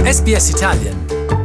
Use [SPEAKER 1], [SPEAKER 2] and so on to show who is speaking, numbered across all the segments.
[SPEAKER 1] SBS Italian.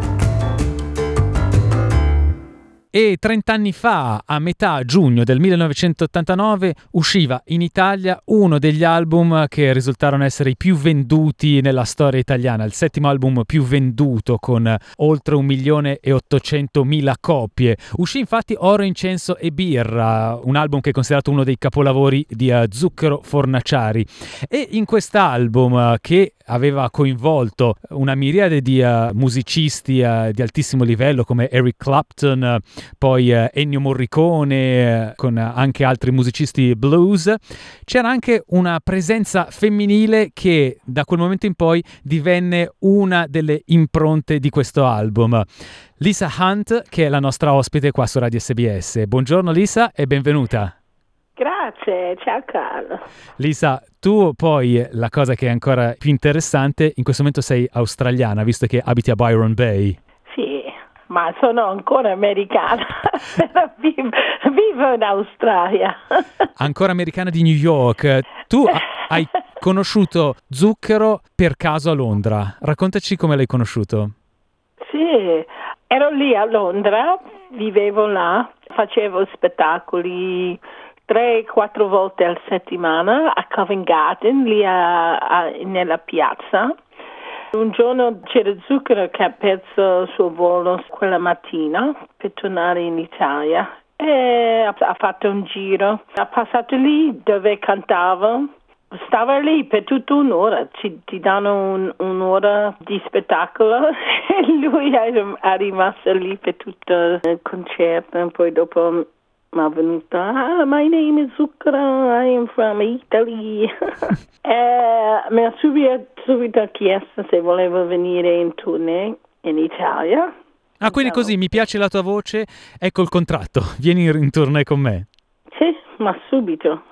[SPEAKER 1] E 30 anni fa, a metà giugno del 1989, usciva in Italia uno degli album che risultarono essere i più venduti nella storia italiana, il 7° album più venduto con oltre 1.800.000 copie. Uscì infatti Oro, Incenso e Birra, un album che è considerato uno dei capolavori di Zucchero Fornaciari. E in quest'album, che aveva coinvolto una miriade di musicisti di altissimo livello come Eric Clapton, poi Ennio Morricone, con anche altri musicisti blues, c'era anche una presenza femminile che da quel momento in poi divenne una delle impronte di questo album. Lisa Hunt, che è la nostra ospite qua su Radio SBS. Buongiorno Lisa e benvenuta.
[SPEAKER 2] Grazie, ciao Carlo.
[SPEAKER 1] Lisa, tu poi, la cosa che è ancora più interessante, in questo momento sei australiana, visto che abiti a Byron Bay.
[SPEAKER 2] Sì, ma sono ancora americana, però vivo in Australia.
[SPEAKER 1] Ancora americana di New York. Tu hai conosciuto Zucchero per caso a Londra. Raccontaci come l'hai conosciuto.
[SPEAKER 2] Sì, ero lì a Londra, vivevo là, facevo spettacoli 3-4 volte a settimana a Covent Garden, lì nella piazza. Un giorno c'era Zucchero che ha perso il suo volo quella mattina per tornare in Italia e ha fatto un giro. Ha passato lì dove cantavo. Stava lì per tutta un'ora, ti danno un'ora di spettacolo e lui è rimasto lì per tutto il concerto. Poi dopo mi è venuto, my name is Zucchero, I am from Italy. Mi ha subito chiesto se volevo venire in tournée in Italia.
[SPEAKER 1] Quindi così, mi piace la tua voce, ecco il contratto, vieni in tournée con me.
[SPEAKER 2] Sì, ma subito.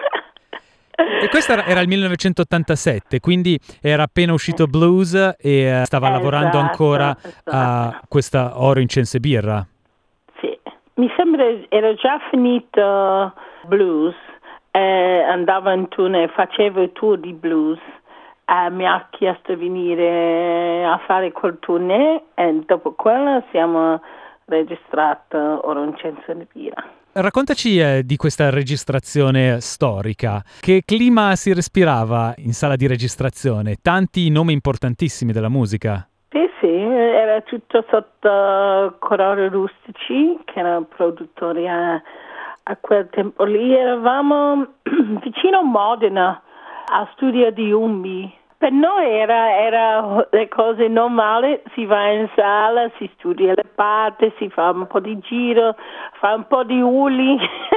[SPEAKER 1] E questo era il 1987, quindi era appena uscito Blues e stava lavorando ancora a questa Oro, Incenso e Birra.
[SPEAKER 2] Sì, mi sembra era già finito Blues, andavo in tournée, facevo il tour di Blues, mi ha chiesto di venire a fare quel tournée e dopo quello siamo registrati Oro, Incenso e Birra.
[SPEAKER 1] Raccontaci di questa registrazione storica. Che clima si respirava in sala di registrazione? Tanti nomi importantissimi della musica.
[SPEAKER 2] Sì, era tutto sotto Corrado Rustici, che era produttore a quel tempo lì. Eravamo vicino a Modena, al studio di Umbi. Per noi era le cose normali, si va in sala, si studia le parti, si fa un po' di giro, fa un po' di uli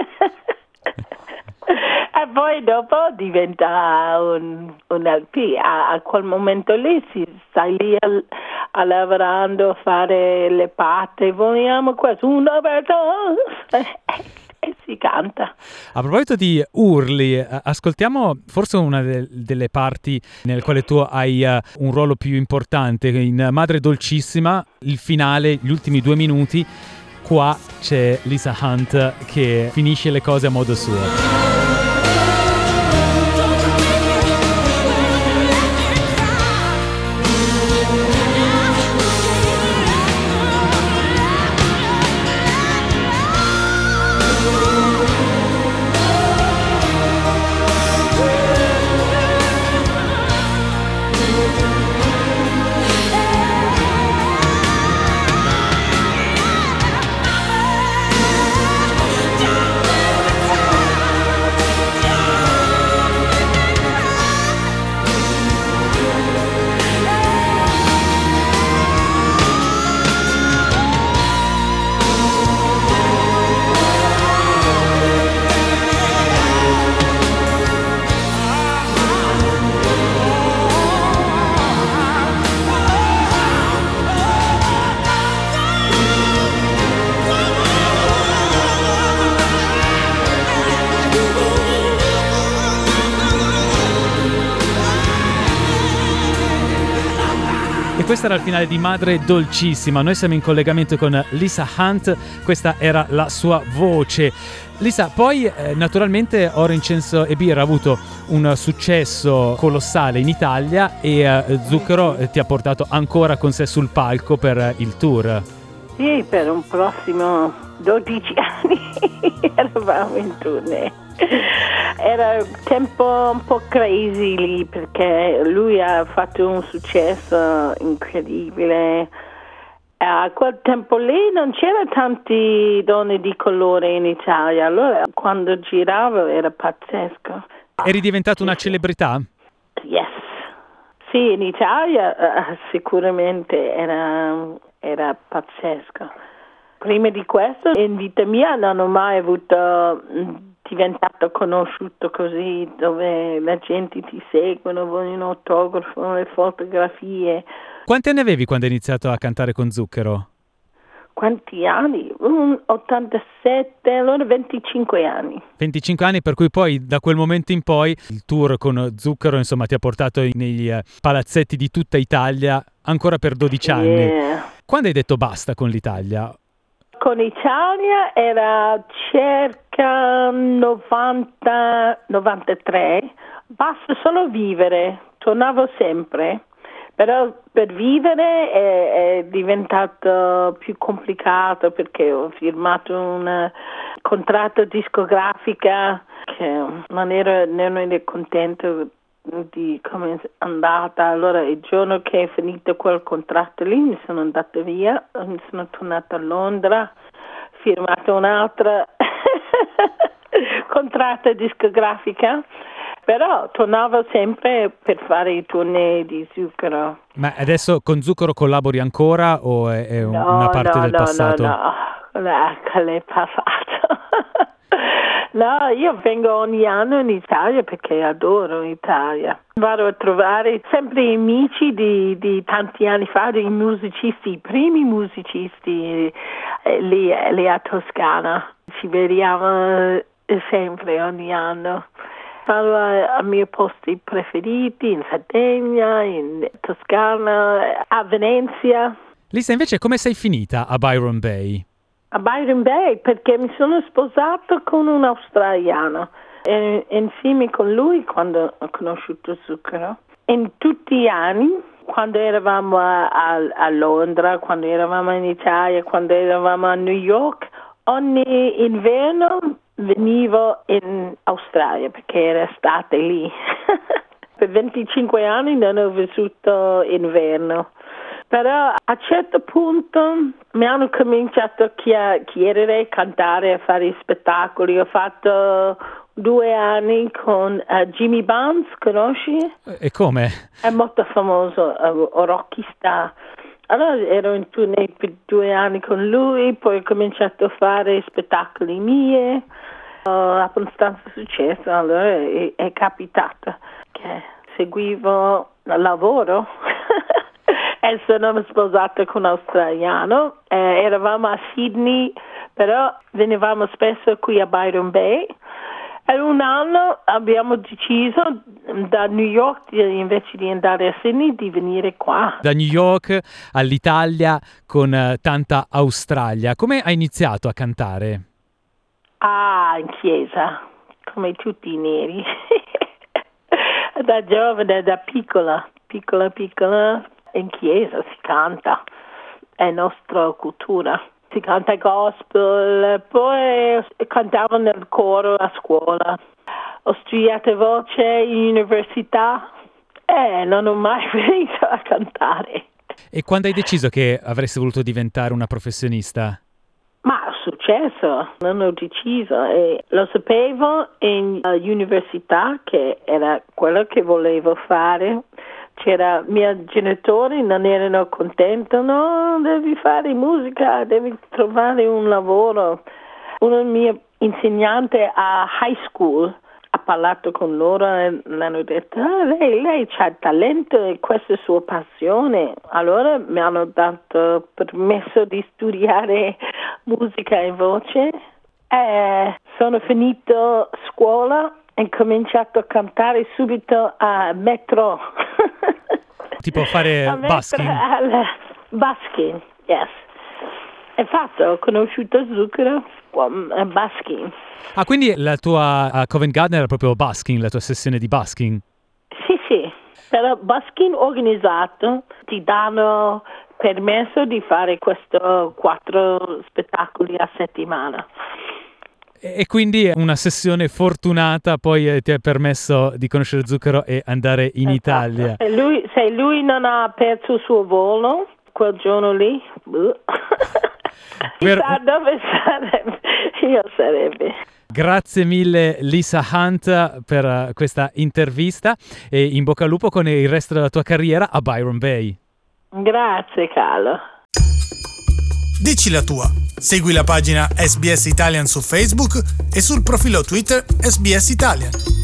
[SPEAKER 2] e poi dopo diventa un LP. A quel momento lì si stai lì a lavorando, a fare le parti, vogliamo questo, una e si canta.
[SPEAKER 1] A proposito di urli, ascoltiamo forse una delle parti nelle quali tu hai un ruolo più importante. In Madre Dolcissima, il finale, gli ultimi 2 minuti, qua c'è Lisa Hunt che finisce le cose a modo suo. E questo era il finale di Madre Dolcissima. Noi siamo in collegamento con Lisa Hunt, questa era la sua voce. Lisa, poi naturalmente Oro, Incenso e Birra ha avuto un successo colossale in Italia e Zucchero ti ha portato ancora con sé sul palco per il tour.
[SPEAKER 2] Sì, per un prossimo 12 anni eravamo in tournée. Era un tempo un po' crazy lì perché lui ha fatto un successo incredibile. A quel tempo lì non c'era tanti donne di colore in Italia, allora quando giravo era pazzesco.
[SPEAKER 1] Eri diventato una celebrità?
[SPEAKER 2] Yes. Sì, in Italia sicuramente era pazzesco. Prima di questo in vita mia non ho mai avuto diventato conosciuto così, dove la gente ti seguono, vogliono autografo, le fotografie.
[SPEAKER 1] Quanti anni avevi quando hai iniziato a cantare con Zucchero?
[SPEAKER 2] Quanti anni? 87, allora 25 anni.
[SPEAKER 1] 25 anni, per cui poi da quel momento in poi il tour con Zucchero insomma ti ha portato nei palazzetti di tutta Italia ancora per 12 anni. Quando hai detto basta con l'Italia?
[SPEAKER 2] Con l'Italia era circa 90-93, basta solo vivere, tornavo sempre. Però per vivere è diventato più complicato perché ho firmato un contratto discografica che non ero contento di come è andata. Allora il giorno che è finito quel contratto lì mi sono andata via, mi sono tornata a Londra, firmato un'altra contratto discografica. Però tornavo sempre per fare i tournée di Zucchero.
[SPEAKER 1] Ma adesso con Zucchero collabori ancora o è una parte del passato?
[SPEAKER 2] No, l'è passato. No, io vengo ogni anno in Italia perché adoro l'Italia. Vado a trovare sempre amici di tanti anni fa, dei musicisti, i primi musicisti lì a Toscana. Ci vediamo sempre ogni anno. Vado ai miei posti preferiti in Sardegna, in Toscana, a Venezia.
[SPEAKER 1] Lisa, invece come sei finita a Byron Bay?
[SPEAKER 2] A Byron Bay perché mi sono sposato con un australiano e insieme con lui quando ho conosciuto Zucchero. In tutti gli anni, quando eravamo a Londra, quando eravamo in Italia, quando eravamo a New York, ogni inverno venivo in Australia perché era estate lì. Per 25 anni non ho vissuto inverno. Però a un certo punto mi hanno cominciato a chiedere, cantare, a fare spettacoli. Ho fatto 2 anni con Jimmy Barnes, conosci?
[SPEAKER 1] E come?
[SPEAKER 2] È molto famoso, rockista. Allora ero in tournée per 2 anni con lui, poi ho cominciato a fare spettacoli miei. Ho abbastanza successo, allora è capitato che seguivo il lavoro e sono sposata con un australiano. Eravamo a Sydney, però venivamo spesso qui a Byron Bay. E un anno abbiamo deciso da New York, invece di andare a Sydney, di venire qua.
[SPEAKER 1] Da New York all'Italia con tanta Australia. Come hai iniziato a cantare?
[SPEAKER 2] In chiesa, come tutti i neri. Da giovane, da piccola, in chiesa si canta, è nostra cultura. Si canta gospel, poi cantavo nel coro a scuola. Ho studiato voce in università e non ho mai finito a cantare.
[SPEAKER 1] E quando hai deciso che avresti voluto diventare una professionista?
[SPEAKER 2] Ma è successo, non ho deciso e lo sapevo in università che era quello che volevo fare. C'era i miei genitori, non erano contenti, no, devi fare musica, devi trovare un lavoro. Una mia insegnante a high school ha parlato con loro e l'hanno detto, lei ha talento e questa è sua passione. Allora mi hanno dato permesso di studiare musica e voce e sono finito scuola e ho cominciato a cantare subito a metro.
[SPEAKER 1] Tipo fare busking?
[SPEAKER 2] Busking, yes. Infatti ho conosciuto Zucchero a busking.
[SPEAKER 1] Ah, quindi la tua Covent Garden era proprio busking, la tua sessione di busking?
[SPEAKER 2] Sì. Però busking organizzato ti danno permesso di fare questi 4 spettacoli a settimana.
[SPEAKER 1] E quindi una sessione fortunata poi ti ha permesso di conoscere Zucchero e andare in Italia.
[SPEAKER 2] Se lui non ha perso il suo volo quel giorno lì, chissà dove sarebbe. Io sarebbe.
[SPEAKER 1] Grazie mille Lisa Hunt per questa intervista e in bocca al lupo con il resto della tua carriera a Byron Bay.
[SPEAKER 2] Grazie Carlo.
[SPEAKER 3] Dici la tua. Segui la pagina SBS Italian su Facebook e sul profilo Twitter SBS Italian.